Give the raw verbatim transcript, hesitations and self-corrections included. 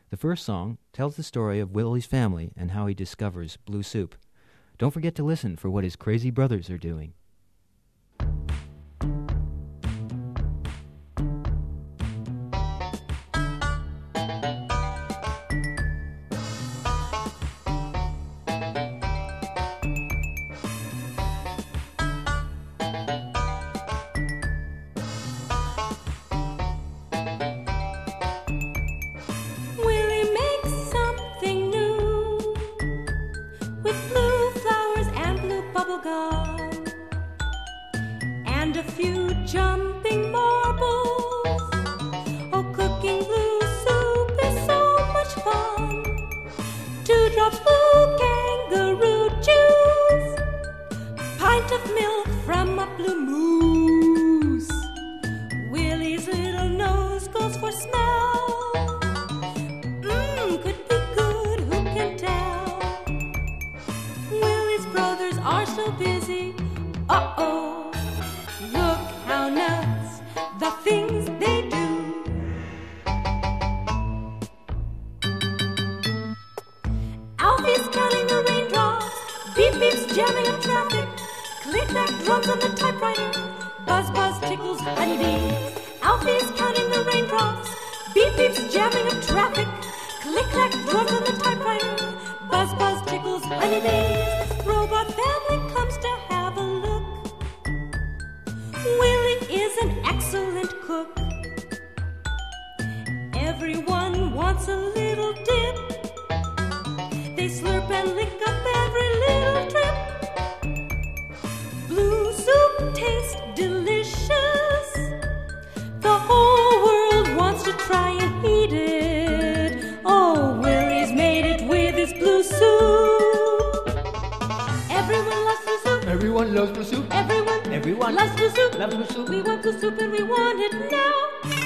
The first song tells the story of Willie's family and how he discovers blue soup. Don't forget to listen for what his crazy brothers are doing. And a few jumping marbles. Oh, cooking blue soup is so much fun. Two drops blue kangaroo juice, pint of milk from a blue moose. Willie's little nose goes for smell. Mmm, could be good, who can tell? Willie's brothers are so busy. Uh-oh, look how nuts the things they do. Alfie's counting the raindrops, beep beeps jamming up traffic, click-clack drums on the typewriter, buzz-buzz tickles honeybees. Alfie's counting the raindrops, beep beeps jamming up traffic, click-clack drums on the typewriter, buzz-buzz tickles honeybees. Robot family comes to have a look. Willie is an excellent cook. Everyone wants a little dip. They slurp and lick up every little drip. Blue soup tastes delicious. The whole world wants to try and eat it. Oh, Willie's made it with his blue soup. Everyone loves blue soup. Everyone loves blue soup. Everyone, Everyone loves blue soup. loves blue soup. We want blue soup and we want it now.